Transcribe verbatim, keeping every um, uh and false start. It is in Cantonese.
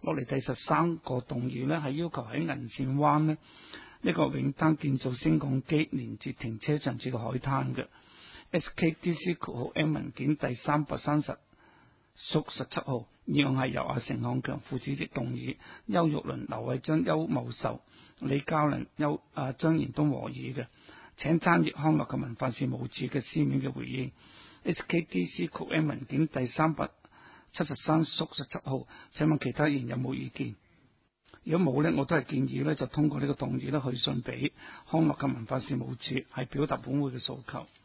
落嚟第十三個動議呢，係要求喺銀線灣呢呢個永丹建造升降機連接停車場至到海灘嘅。S K D C 括號 M 文件第三百三十屬十七號，議案係由阿成漢強副主席動議，邱玉麟、劉偉章、邱茂壽、李嘉麟、邱啊張賢東和議嘅。請參閱康樂及文化事務署嘅書面嘅回應。S K D C 括 M 文件第三百七十三屬十七號，請問其他議員有冇意見？如果冇呢，我都係建議呢，就通過呢個動議呢去信俾康樂及文化事務署，係表達本會嘅訴求。